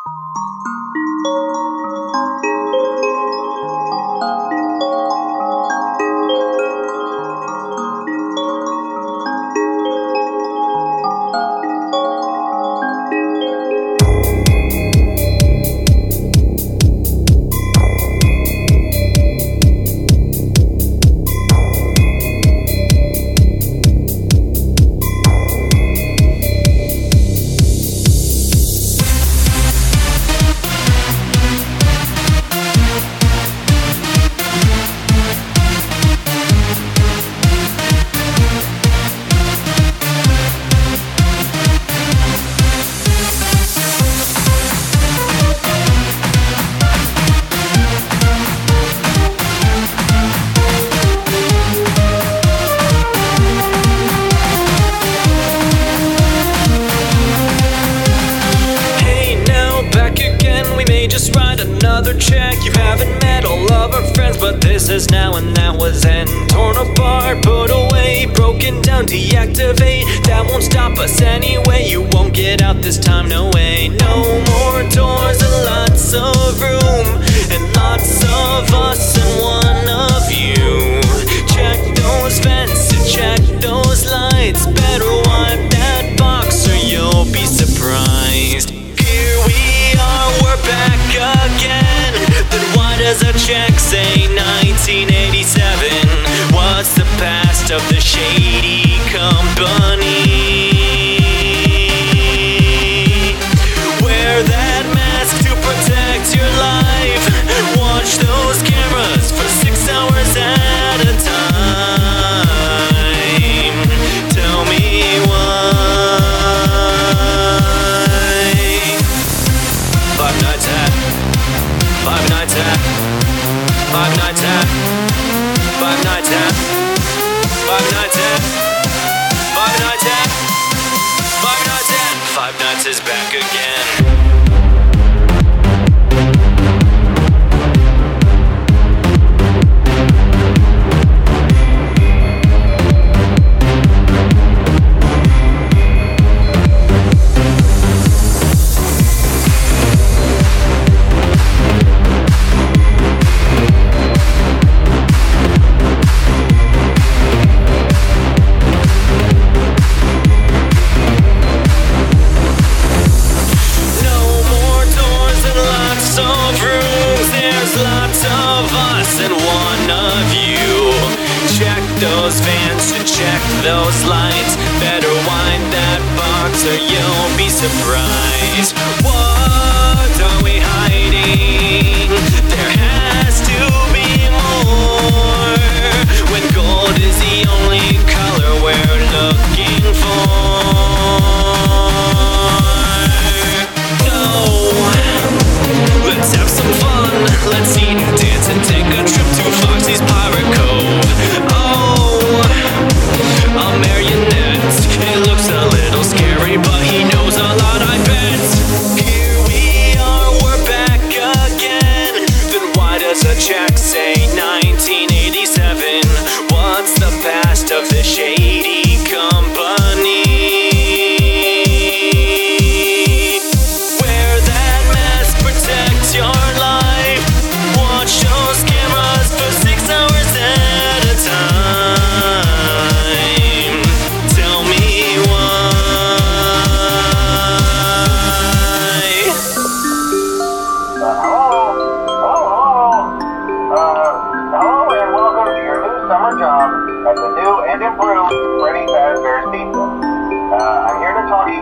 Another check, you haven't met all of our friends, but this is now and that was then. Torn apart, put away, broken down, deactivate. That won't stop us anyway, you won't get out this time, no way. No more doors and lots of room, and lots of us and one of you. Check those vents and check those lights, better wipe that box or you'll be surprised. Here we are, we're back again. Then why does a check say 1987? What's the past of the shady company? Wear that mask to protect your life. Watch those cameras for 6 hours at a time. Tell me why. Five Nights at Five Nights at Five Nights at Five Nights at Five Nights at Five Nights at Five Nights at Five Nights is back again. And one of you. Check those vents and check those lights. Better wind that box or you'll be surprised. What are we hiding? There has to be more. When gold is the only color we're looking for. No. Let's have some fun. Let's eat and dance and take a trip to Foxy's Pirate Cove. Oh, a marionette. It looks a little scary, but he knows a lot, I bet. Here we are, we're back again. Then why does a check say 1987? What's the past of the shady company? Your life. Watch those cameras for 6 hours at a time. Tell me why. Hello and welcome to your new summer job at the new and improved Freddy Fazbear's Pizza. I'm here to talk to you